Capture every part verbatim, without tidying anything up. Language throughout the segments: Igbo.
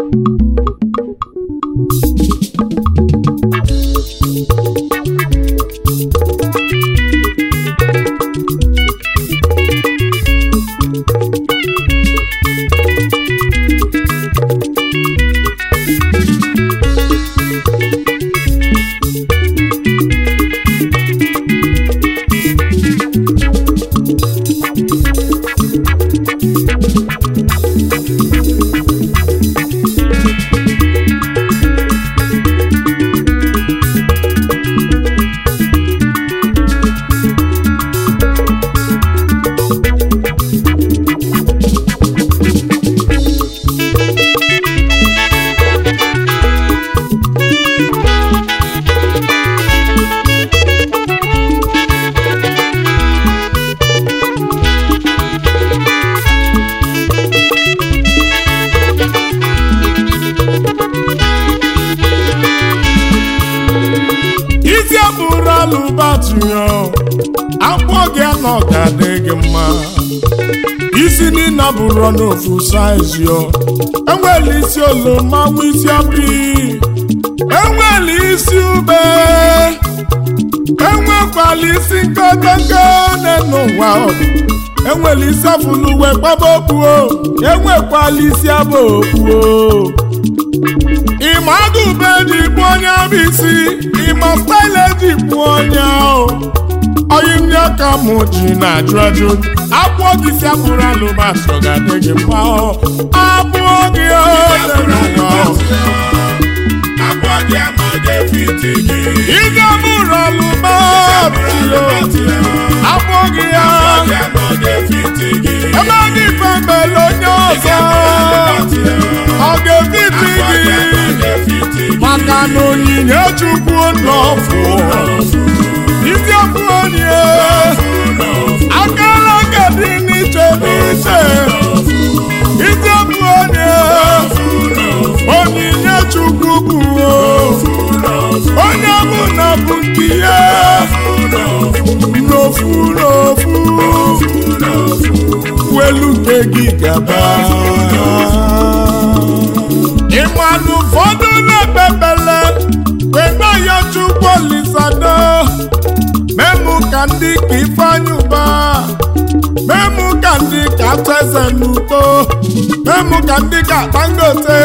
isi nina bụrụ n'ofu size yo enwere isi oloma isi apị enwere isi ube enwekwala isi nkọtọnkọ n'ụwa enwere isi afụluwe kpabobuo enwekwala isi abobuo ịma agụbe ji bụ onye bụ isi ịma style ji bụ onye ahụ oyi ndị aka mụ ji na-ajụ ajụ abụọ gị si abụrụ alụmasị ọ ga-adị gị mma abụọ gị ị ga-abụrụ alụmasị abụọ gị ya ebe ndị ife mele onye ọzọ ọ ga-efiti gị maka na onyinye Chukwu n'ọfụ isi afụ onye akara aka dị n'iche n'iche isi afụ onye onyinye Chukwu bụ onye bụ na bụ nke ya n'ofu n'ofu welu nke gị gaba ịmanụ ụfọdụ na-ekpebele wegba ya Chukwu Olisado memu ka ndị ka Ifeanyi Uba memu ka ndị ka Eze n'Udo memu ka ndị ka Dangote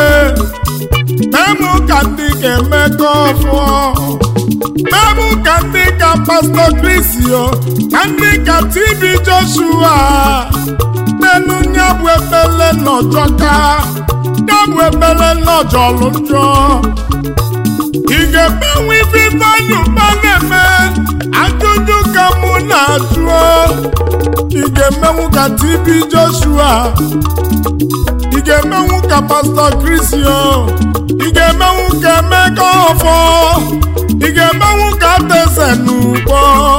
memu ka ndị ka Emeka Ọfọ memu ka ndị ka Pastor Chrisio ka ndị ka T B Joshua nenu nyabụ ebele n'ọjọka nyabụ ebele n'ọjọlụ njọ ị ga-emenwe ife Ifeanyi Uba na-eme ajụjụ ka mụ na-ajụ ị ga-emenwu ka T B Joshua ị ga-emenwu ka Pastor Chrisio ị ga-emenwu ka Emeka Ọfọ ị ga-emenwu ka Eze n'Ugbo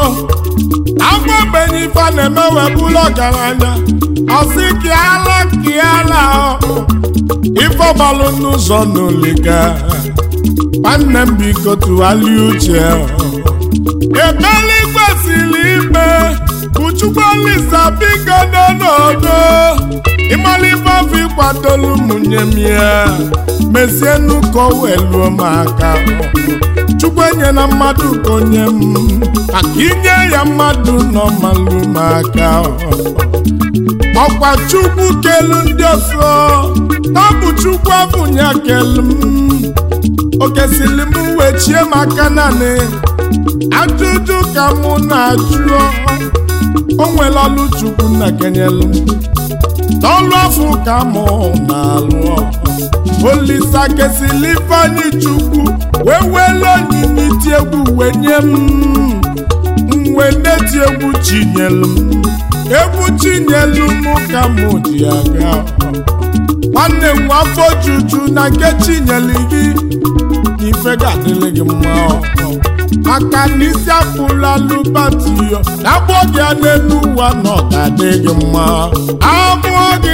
agwa ogbenye ife a na-eme webụla ọgaranya ọsị kịala kịala ife ọgbalụ n'ụzọ n'oliga nwanne m biko tụgharịa uche ebele kwesịrị ime bụ Chukwu Olisa biko n'ọnọdụ ịmala ife afọ ịkwadolu ụmụnye m ya mezie nnukwu weluo m aka Chukwu enye na mmadụ ka onye m maka inye ya mmadụ nọ malụ m aka ọkwa Chukwu kelu ndị ọsọ tabụ Chukwu abụnya kelu m okesili m wechie maka naanị ajụjụ ka mụ na-ajụ o nwere ọlụ Chukwu na kenyelu n'ọlụ afọ ka mụ na-alụ Olisa kesili Ifeanyi Chukwu wee wele onyinye iti egwu wee nye m mwe neti egwu chinyelu m egwu chinyelu m ka mụ ji aga nwanne m afọ juju na nke chinyelu gị ife ga-adịrị gị mma maka na isi apụla lụbatiyo na-abụọ gị a n'elu ụwa na ọ ga-adị gị mma abụọ gị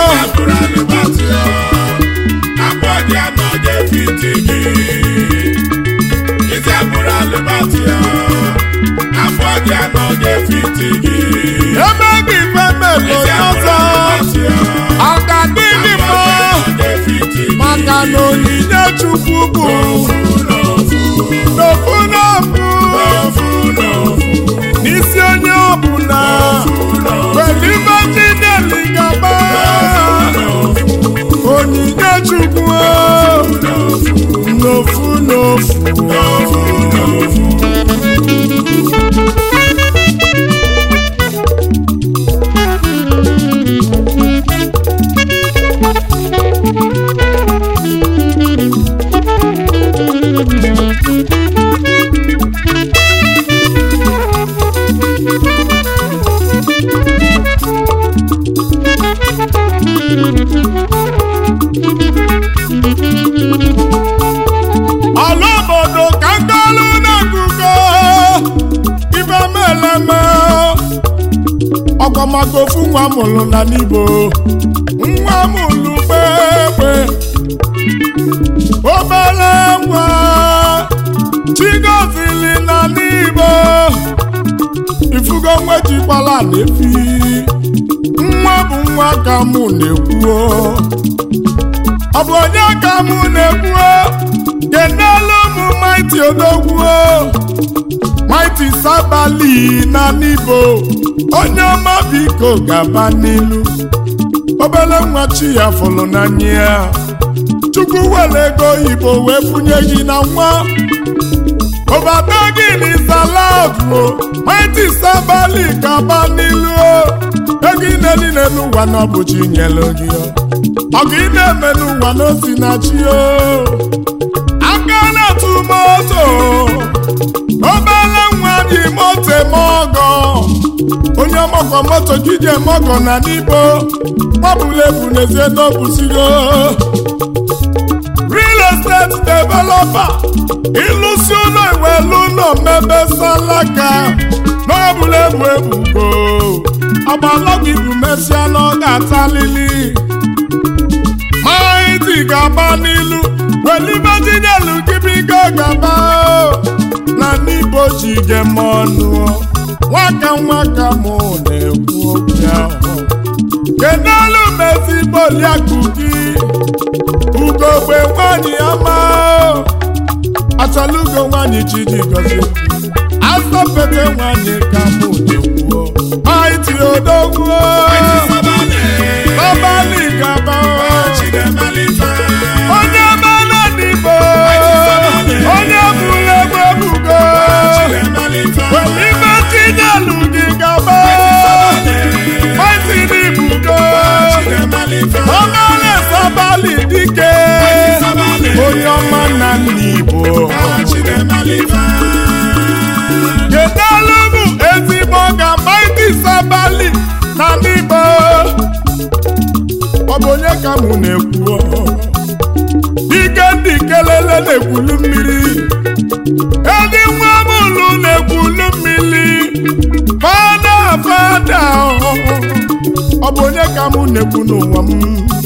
ebe gị femelo ọzọ ọ ga-adị gị mma maka mana onyinye Chukwu bụ n'ofu n'ofu n'isi onye ọbụla kwere ibe Chineke gaba onyinye Chukwu n'ofu n'ofu ala obodo ka ngolu na-agụgo ibe meleme ọkwamaka ofu nwa mụrụ na n'Igbo nwa mụrụ kpekpe obere nwa chigozili na n'Igbo ifugo nwa jikwala na-efi nwa bụ nwa ka mụ na-ekwuo ọ bụ onye ka mụ na-ekwuo kenelu ụmụ Mighty Odogwu Mighty Sabali na n'Igbo onye ọma biko gaba n'ilu obele nwa chi ya fụlụ n'anya ya Chukwu were ego Igbo wee funye gị na nwa ọbata gị n'izalago Mighty Sabali gaba n'ilu ego ị na-eli n'elu ụwa na ọbụchi nyelu gị ọgụ ị na-eme n'ụwa n'osi na chi o aka na-atụ moto obele nwa dị moto eme ọgọ onye ọmọgọ moto gị ji eme ọgọ na n'Igbo gbabụla ebu n'ezie n'obusigo real estate developer ịlụsi ụlọ iwelu ụlọ mmebe salaka n'ọbụla ebu ebugo ọgbalọgwụ ibu mesịa na ọ ga-atalili Mighty gaba n'ilu welibe Chineke gị bigo gaba na n'Igbo ji ge m ọnụ nwaka nwaka mụ na-ekwu okwu ahụ kenelu mezigbo liakụ gị ugogbe nwanyị ama achalugo nwanyị Chidi gozi asọpete nwanyị ka mụ na-ekwu Mighty Odogwu Sabali gaba onye mana n'Igbo onye bụrụ egwu ebugo welibe Chinelu gị gaba Mighty n'Igbo Sabali Sabali dike onye ọma na n'Igbo kedelu bụ ezigbo ga Mighty Sabali na n'Igbo ọ bụ onye ka mụ na-ekwu ike ndị kelele na-ekwulu mmiri edi nwa mụlụ na-ekwulu mmiri fada fada ọ bụ onye ka mụ na-ekwu n'ụwa m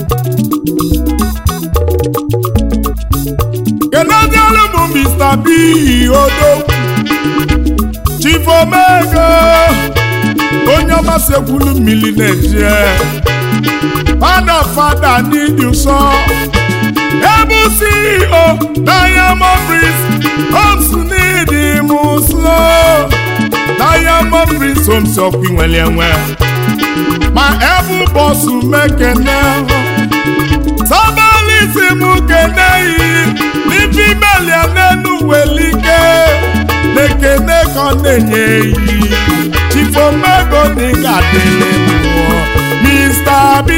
kenedialụ m Mister B Odogwu Chief Omego onye ọmasị ekwulu mmiri na-eje fada fada n'ịdị ụsọ ebu C E O Diamond Prince Homes n'ịdị m ụsọ Diamond Prince Homes ọkwa inwere enwe ma ebu bọsụ mekene Sabali si m keneyi n'ifi melia n'enu welike na-ekene ka ọ na-enye eyi Chief Omego n'ịga dịle mmụọ Mister B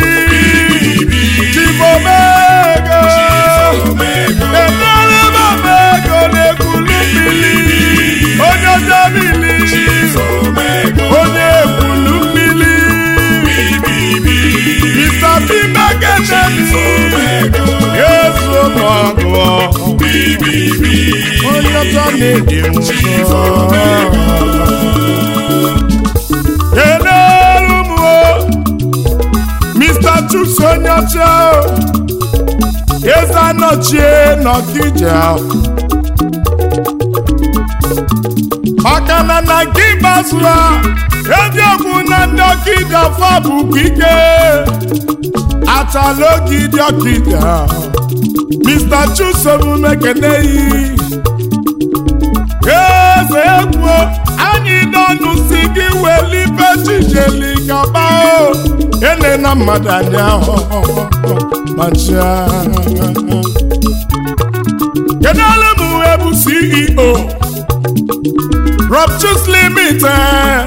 Chief Omego Emere Omego na-ekwulu mmiri onye jabili onye ekwulu mmiri Mister B Megenemi Yesu Omego onye ọcha na-ede nwụsọ Mister Chuks onye ọcha eze anọchie n'Ọkịja maka na na nke ịgbazụra eziokwu na ndị Ọkịja fọ bụkwa ike achala ogidi Ọkịja Mister Chusobu mekeneyi eze egwu anyị n'ọnụ si gị welibe chijeli gaba o ele na mmadụ anya macha kedụle m ebu C E O Robchus Limited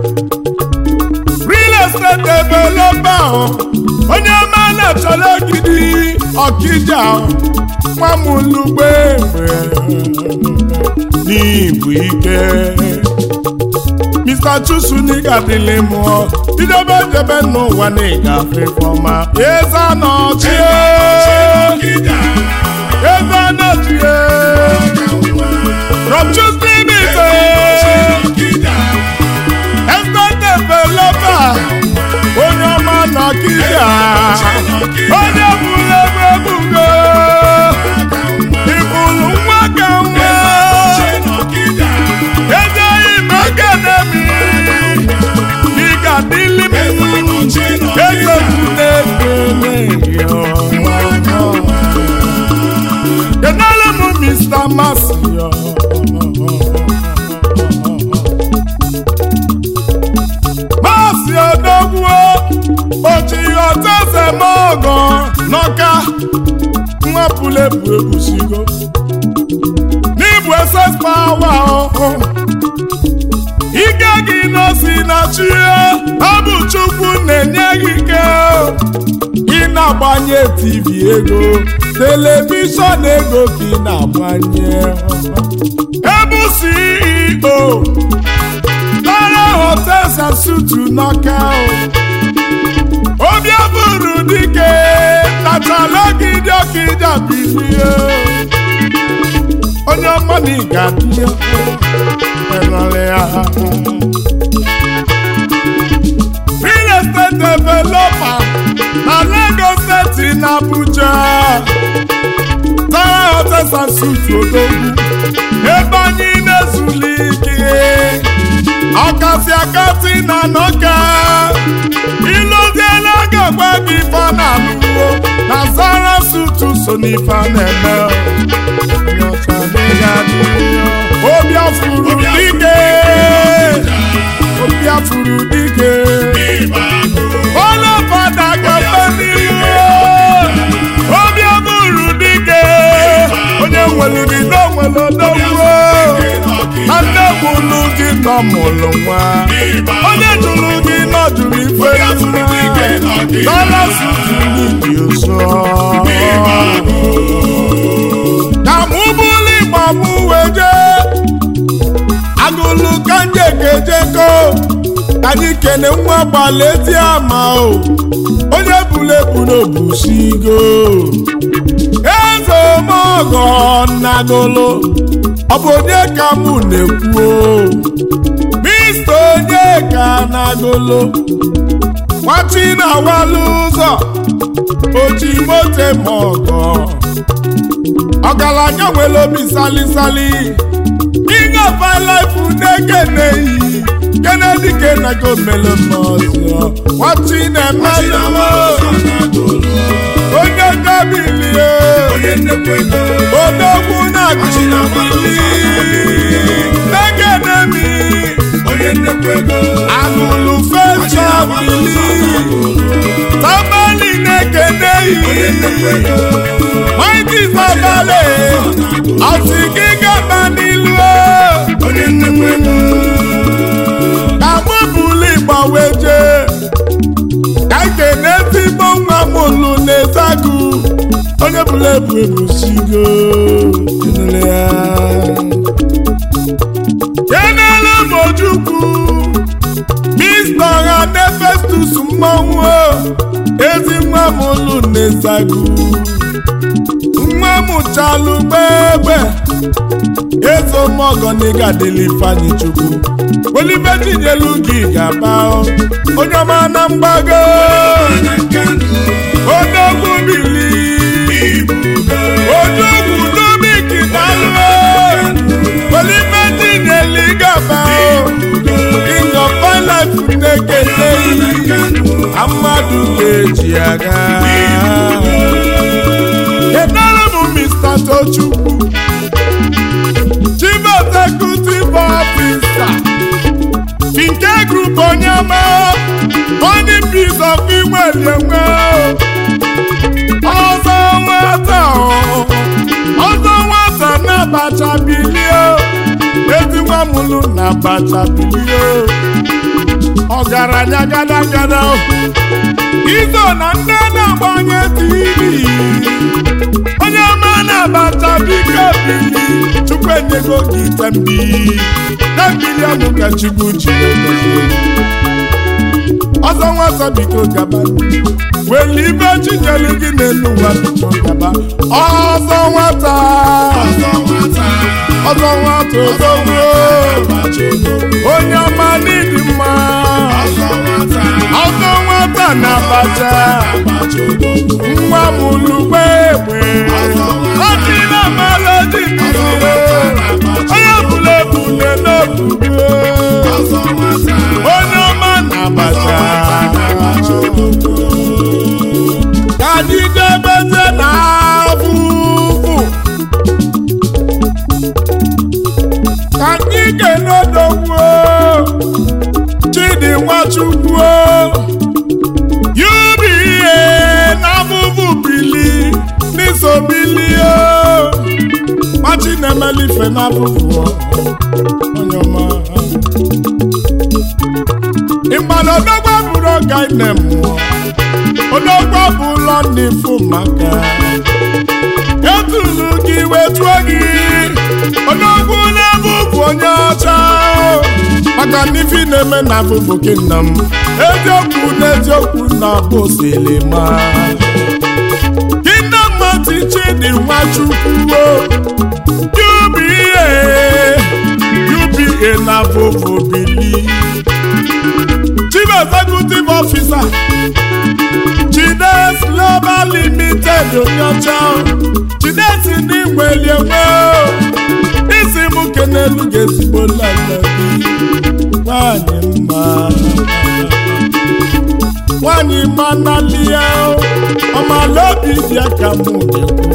Real Estate Developer onye ọma na-achọrọ gidi Ọkịja nwamulugbe n'ibu ike Mister Chusu n'iga dịlị mụọ idebe jebe n'ụwa n'ịgafe fọma eze anọchie eze anọchie Robchus Limited Estate Developer onye ọma n'Ọkịja onye bụrụ ebe ebugo ibulu nwa ka nwa ejeghị m akademi dịka dịlị m ezogbu na-ekele kenala m Mister Masio Masio dogbuo ochi ọtọsemogo n'Ọka nwapụla ebu ebusigo n'Igbo ss power ọhụ ike gị n'osi na chi ọ bụ Chukwu na-enye gị ike ị na-agbanye T V ego telivishọn ego ka ị na-agbanye ebu C E O Tara Hotels and Suites n'Ọka obi abụrụ dike tachala gidi Ọkịja bilie onye ọma na ịga dị Real Estate Developer na Lagos State na Abuja Tara Hotels and Suites odogwu ebe anyị na-ezulike ọkasị akasị na n'Ọka iluziela gagba gị ife na alụwo na Zara Suites so n'ife na-eme obi afụrụ dike obi afụrụ dike onye fada gafe n'ihu obi afụrụ dike onye nwere gị n'onwere odogwu na nne mụrụ gị nọ mụrụ nwa onye jụrụ gị nọ jụrụ ife Zara Suites dị ụzọ ka mụ bụrụ ịgba mụ weje agụlụ ka nje kejeko anyị kene nwa gbala ezi ama o onye bụrụ ebu n'obusigo eze omeọgọ n'agụlụ ọ bụ onye ka mụ na-ekwu Mister Onyeka n'agụlụ nwachi na-awalụ ụzọ oji moto ma ọgọ ọgaranya nwere obi salisali king of my life na-ekeneyi Kennedy kenego melomọzọ nwachi na-emelụ onye gabilie odogwu na-agụlili na-ekenemi agụlụ feshabili tabali na-ekeneyi Mighty Sabale ọsị gị gaba n'ilu ka mụ bụlụ ịgbawe jee ka nkene ezigbo nwa mụlụ na-ezagụ onye bụlụ ebu ebusigo kenele m Ojukwu Mister Anefestus mmanwụ ezi nwa mụlụ na-ezagụ nwa mụchalụ gbegbe ezomogo n'ịga dịlị Ifeanyi Chukwu olive tinyelu gị gaba onye ọma na mgbago odogwu bili odogwu domiki talụ olive tinyelu gaba king of my life na-eketeyi mmadụ ga-eji aga kenere m Mister Tochukwu Chief Executive Officer Finke Group Onyema Money Peace of Iwelienwe ọzọ nwata ọzọ nwata na-abacha bilio ezi nwa mụlụ na-abacha bilio ọgaranya gada gada izo na ndị na-agbanye tivi onye ọma na-abacha biko bili Chukwu enyego gị tembi na biliọnụ ka Chukwu jiri ọzọ nwata biko gaba weli ibe chinyelu gị n'elu ụwa biko gaba ọzọ nwata ọzọ nwata odogwu onye ọma n'ịdị mma ọzọ nwata na-abacha nwa mụlugbe egbe ọdị na mara dị mmiri onye bụla ebule n'obugo onye ọma na-abacha ka dị debeze na afụfụ ka anyị ga-enodogwu Chidi Nwachukwu U B A na afụfụ bili n'iso bilio machi na-emelife na afụfụ onye ọma ịmana odogwa bụrụ ọga ine mmụọ odogwa bụ ụlọ n'ifu maka etulu gị wetuo gị odogwu na-abụbụ onye ọcha maka n'ifi na-eme na abụbụ gị nna m eziokwu na eziokwu na bụ osilima gị nna mmadụ Chidi Nwachukwu U B A U B A na abụbụ bili Chief Executive Officer Chides Global Limited onyocha Chides ndị Iwelienwe isi m kenelu ga-ezigbo lala gị nwanyị mma nwanyị mma nalia ọmalobi dị aka m ga-ekwu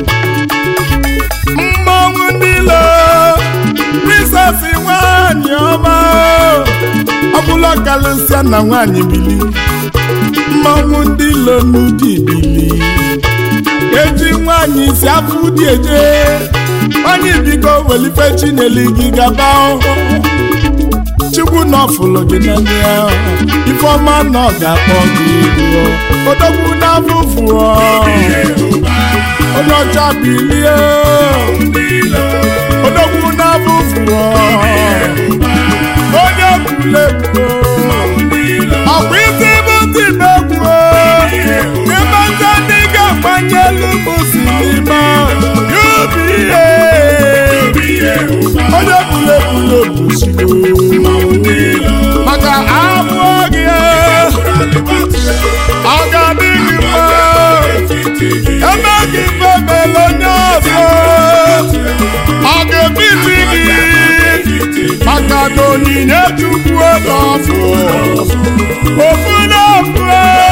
mmanwụ niile Princess nwanyị ọma ọbụla kalịsịa na nwanyị bili mmanwụ ndị ilo n'ụdị bili eji nwanyị si afụ dị eje onye bigo welife Chineli gị gaba Chukwu n'ọfụlụ gị na ndị ahụ Ifeọma na ọ ga-akpọ gị iru odogwu n'afụfụ onye ọcha bilie odogwu n'afụfụ onye kwulegwu ọkwa isi bụ ndị megwu ịmata ndị ga-agbanye elu musilima U B A onye kwulegwu obusigo maka afọ gị ọ ga-adị gị mma ebe gị femele onye ọzọ ọ ga-ebiti gị maka na onyinye Chukwu n'ọfụ ofu n'ofu